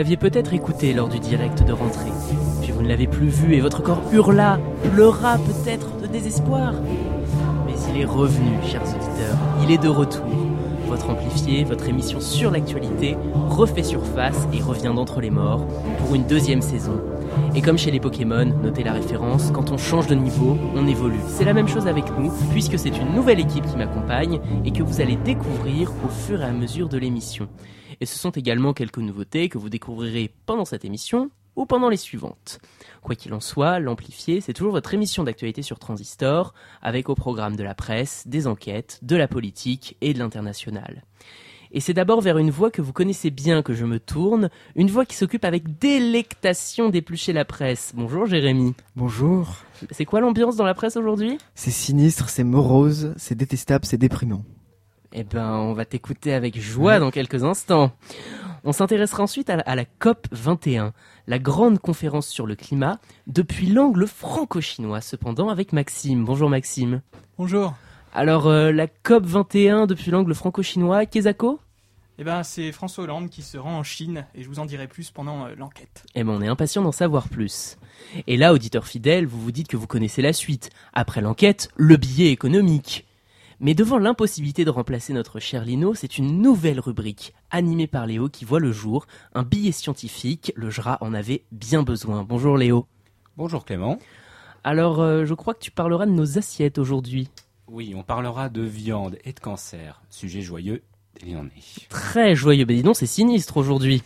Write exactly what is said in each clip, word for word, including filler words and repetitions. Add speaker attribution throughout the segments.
Speaker 1: l'aviez peut-être écouté lors du direct de rentrée, puis vous ne l'avez plus vu et votre corps hurla, pleura peut-être de désespoir. Mais il est revenu, chers auditeurs, il est de retour. Votre amplifié, votre émission sur l'actualité, refait surface et revient d'entre les morts pour une deuxième saison. Et comme chez les Pokémon, notez la référence, quand on change de niveau, on évolue. C'est la même chose avec nous, puisque c'est une nouvelle équipe qui m'accompagne et que vous allez découvrir au fur et à mesure de l'émission. Et ce sont également quelques nouveautés que vous découvrirez pendant cette émission ou pendant les suivantes. Quoi qu'il en soit, l'Amplifié, c'est toujours votre émission d'actualité sur Transistor, avec au programme de la presse, des enquêtes, de la politique et de l'international. Et c'est d'abord vers une voix que vous connaissez bien que je me tourne, une voix qui s'occupe avec délectation d'éplucher la presse. Bonjour Jérémy.
Speaker 2: Bonjour.
Speaker 1: C'est quoi l'ambiance dans la presse aujourd'hui ?
Speaker 2: C'est sinistre, c'est morose, c'est détestable, c'est déprimant.
Speaker 1: Eh ben, on va t'écouter avec joie dans quelques instants. On s'intéressera ensuite à la, à la C O P vingt et un, la grande conférence sur le climat, depuis l'angle franco-chinois cependant, avec Maxime. Bonjour Maxime.
Speaker 3: Bonjour.
Speaker 1: Alors, euh, la C O P vingt et un depuis l'angle franco-chinois, Kezako ?
Speaker 3: Eh ben, c'est François Hollande qui se rend en Chine, et je vous en dirai plus pendant euh, l'enquête.
Speaker 1: Eh ben, on est impatient d'en savoir plus. Et là, auditeurs fidèles, vous vous dites que vous connaissez la suite. Après l'enquête, le billet économique. Mais devant l'impossibilité de remplacer notre cher Lino, c'est une nouvelle rubrique, animée par Léo, qui voit le jour, un billet scientifique, le J R A en avait bien besoin. Bonjour Léo.
Speaker 4: Bonjour Clément.
Speaker 1: Alors, euh, je crois que tu parleras de nos assiettes aujourd'hui.
Speaker 4: Oui, on parlera de viande et de cancer. Sujet joyeux, il en est.
Speaker 1: Très joyeux, ben dis donc, c'est sinistre aujourd'hui.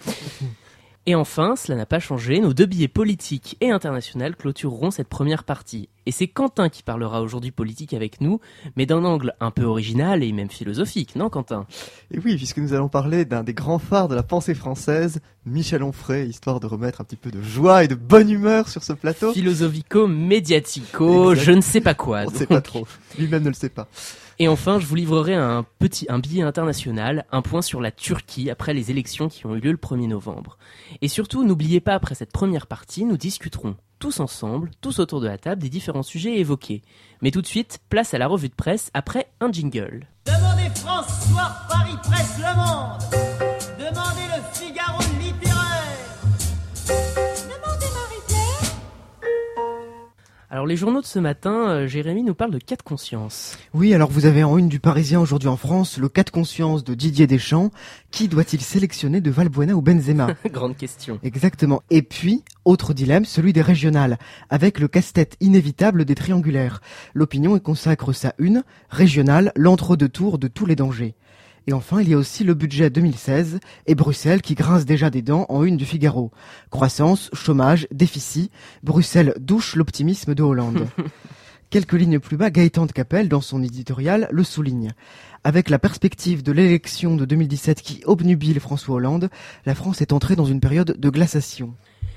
Speaker 1: Et enfin, cela n'a pas changé, nos deux billets politiques et internationaux clôtureront cette première partie. Et c'est Quentin qui parlera aujourd'hui politique avec nous, mais d'un angle un peu original et même philosophique, non Quentin ?
Speaker 2: Et oui, puisque nous allons parler d'un des grands phares de la pensée française, Michel Onfray, histoire de remettre un petit peu de joie et de bonne humeur sur ce plateau.
Speaker 1: Philosophico-médiatico,
Speaker 2: Exact.
Speaker 1: je ne sais pas quoi.
Speaker 2: On ne
Speaker 1: donc.
Speaker 2: sait pas trop, lui-même ne le sait pas.
Speaker 1: Et enfin, je vous livrerai un petit un billet international, un point sur la Turquie après les élections qui ont eu lieu le premier novembre. Et surtout, n'oubliez pas, après cette première partie, nous discuterons tous ensemble, tous autour de la table, des différents sujets évoqués. Mais tout de suite, place à la revue de presse après un jingle.
Speaker 5: Demandez France Soir, Paris Presse, Le Monde. Demandez le Figaro littéraire. Demandez Marie-Claire.
Speaker 1: Alors les journaux de ce matin, euh, Jérémy nous parle de cas de conscience.
Speaker 2: Oui, alors vous avez en une du Parisien aujourd'hui en France, le cas de conscience de Didier Deschamps. Qui doit-il sélectionner de Valbuena ou Benzema ?
Speaker 1: Grande question.
Speaker 2: Exactement. Et puis, autre dilemme, celui des régionales, avec le casse-tête inévitable des triangulaires. L'Opinion y consacre sa une, régionale, l'entre-deux tours de tous les dangers. Et enfin, il y a aussi le budget deux mille seize et Bruxelles qui grince déjà des dents en une du Figaro. Croissance, chômage, déficit, Bruxelles douche l'optimisme de Hollande. Quelques lignes plus bas, Gaëtan de Capelle, dans son éditorial, le souligne. Avec la perspective de l'élection de deux mille dix-sept qui obnubile François Hollande, la France est entrée dans une période de glaciation.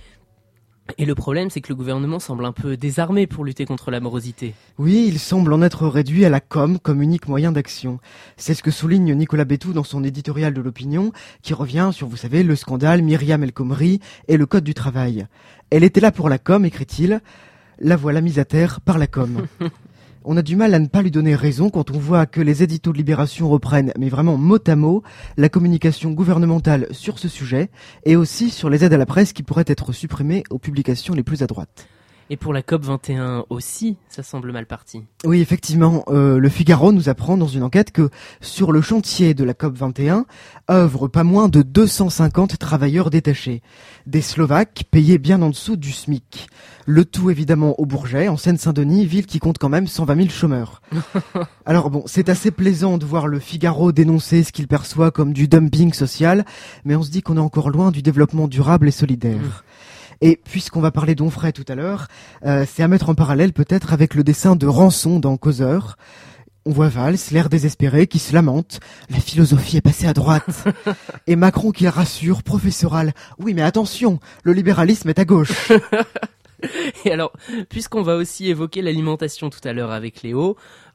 Speaker 1: Et le problème, c'est que le gouvernement semble un peu désarmé pour lutter contre la morosité.
Speaker 2: Oui, il semble en être réduit à la com comme unique moyen d'action. C'est ce que souligne Nicolas Bétou dans son éditorial de l'Opinion, qui revient sur, vous savez, le scandale Myriam El Khomri et le code du travail. Elle était là pour la com, écrit-il. La voilà mise à terre par la com. On a du mal à ne pas lui donner raison quand on voit que les éditos de Libération reprennent, mais vraiment mot à mot, la communication gouvernementale sur ce sujet et aussi sur les aides à la presse qui pourraient être supprimées aux publications les plus à droite.
Speaker 1: Et pour la C O P vingt et un aussi, ça semble mal parti.
Speaker 2: Oui, effectivement, euh, le Figaro nous apprend dans une enquête que sur le chantier de la C O P vingt et un œuvrent pas moins de deux cent cinquante travailleurs détachés. Des Slovaques payés bien en dessous du SMIC. Le tout évidemment au Bourget, en Seine-Saint-Denis, ville qui compte quand même cent vingt mille chômeurs. Alors bon, c'est assez plaisant de voir le Figaro dénoncer ce qu'il perçoit comme du dumping social, mais on se dit qu'on est encore loin du développement durable et solidaire. Mmh. Et puisqu'on va parler d'Onfray tout à l'heure, euh, c'est à mettre en parallèle peut-être avec le dessin de Rançon dans Causeur. On voit Valls, l'air désespéré, qui se lamente. La philosophie est passée à droite. Et Macron qui rassure, professoral. Oui, mais attention, le libéralisme est à gauche.
Speaker 1: Et alors, puisqu'on va aussi évoquer l'alimentation tout à l'heure avec Léo,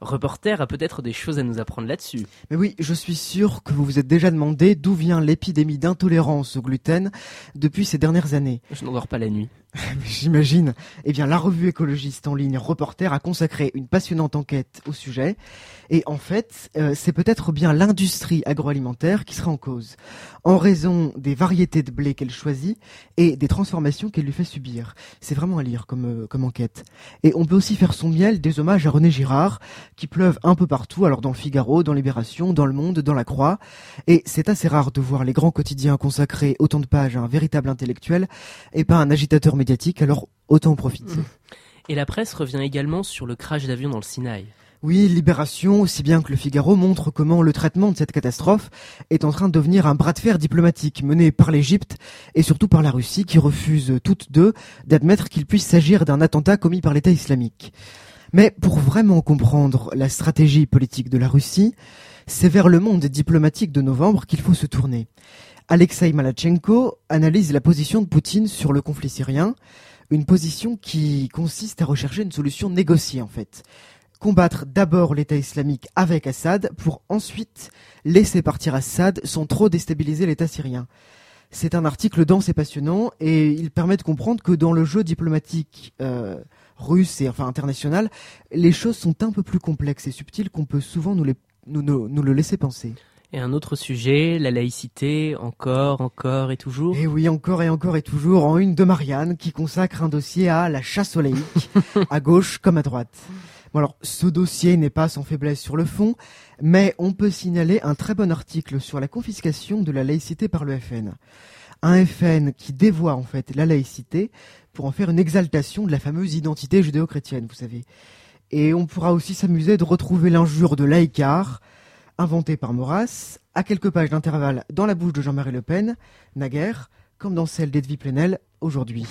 Speaker 1: Reporter a peut-être des choses à nous apprendre là-dessus.
Speaker 2: Mais oui, je suis sûr que vous vous êtes déjà demandé d'où vient l'épidémie d'intolérance au gluten depuis ces dernières années.
Speaker 1: Je n'endors pas la nuit.
Speaker 2: J'imagine. Eh bien, la revue écologiste en ligne Reporter a consacré une passionnante enquête au sujet. Et en fait, euh, c'est peut-être bien l'industrie agroalimentaire qui sera en cause, en raison des variétés de blé qu'elle choisit et des transformations qu'elle lui fait subir. C'est vraiment à lire comme, euh, comme enquête. Et on peut aussi faire son miel des hommages à René Girard, qui pleuvent un peu partout, alors dans le Figaro, dans Libération, dans Le Monde, dans La Croix. Et c'est assez rare de voir les grands quotidiens consacrer autant de pages à un véritable intellectuel et pas un agitateur médiatique, alors autant en profiter.
Speaker 1: Et la presse revient également sur le crash d'avion dans le Sinaï.
Speaker 2: Oui, Libération, aussi bien que le Figaro, montre comment le traitement de cette catastrophe est en train de devenir un bras de fer diplomatique mené par l'Égypte et surtout par la Russie, qui refusent toutes deux d'admettre qu'il puisse s'agir d'un attentat commis par l'État islamique. Mais pour vraiment comprendre la stratégie politique de la Russie, c'est vers le monde diplomatique de novembre qu'il faut se tourner. Alexei Malachenko analyse la position de Poutine sur le conflit syrien, une position qui consiste à rechercher une solution négociée en fait. Combattre d'abord l'État islamique avec Assad pour ensuite laisser partir Assad sans trop déstabiliser l'État syrien. C'est un article dense et passionnant et il permet de comprendre que dans le jeu diplomatique euh, russe et enfin international, les choses sont un peu plus complexes et subtiles qu'on peut souvent nous, les, nous, nous, nous le laisser penser.
Speaker 1: Et un autre sujet, la laïcité, encore, encore et toujours.
Speaker 2: Et oui, encore et encore et toujours, en une de Marianne, qui consacre un dossier à la chasse aux laïcs, à gauche comme à droite. Bon alors, ce dossier n'est pas sans faiblesse sur le fond, mais on peut signaler un très bon article sur la confiscation de la laïcité par le F N. Un F N qui dévoie en fait la laïcité pour en faire une exaltation de la fameuse identité judéo-chrétienne, vous savez. Et on pourra aussi s'amuser de retrouver l'injure de laïcard, inventée par Maurras, à quelques pages d'intervalle dans la bouche de Jean-Marie Le Pen, naguère, comme dans celle d'Edwy Plenel, aujourd'hui.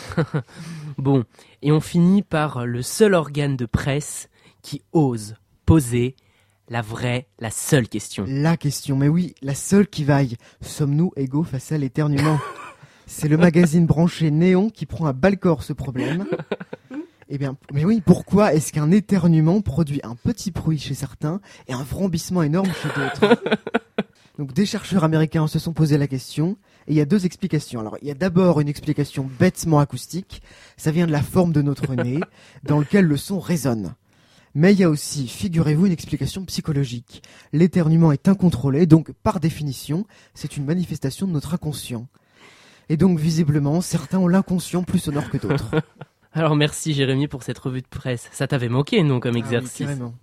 Speaker 1: Bon, et on finit par le seul organe de presse qui ose poser la vraie, la seule question.
Speaker 2: La question, mais oui, la seule qui vaille. Sommes-nous égaux face à l'éternuement ? C'est le magazine branché Néon qui prend à bas-le-corps ce problème. Eh bien, mais oui, pourquoi est-ce qu'un éternuement produit un petit bruit chez certains et un vrombissement énorme chez d'autres ? Donc des chercheurs américains se sont posé la question, et il y a deux explications. Alors il y a d'abord une explication bêtement acoustique, ça vient de la forme de notre nez, dans lequel le son résonne. Mais il y a aussi, figurez-vous, une explication psychologique. L'éternuement est incontrôlé, donc par définition, c'est une manifestation de notre inconscient. Et donc visiblement, certains ont l'inconscient plus sonore que d'autres.
Speaker 1: Alors merci Jérémy pour cette revue de presse. Ça t'avait manqué, non, comme exercice ?
Speaker 2: Ah oui, carrément.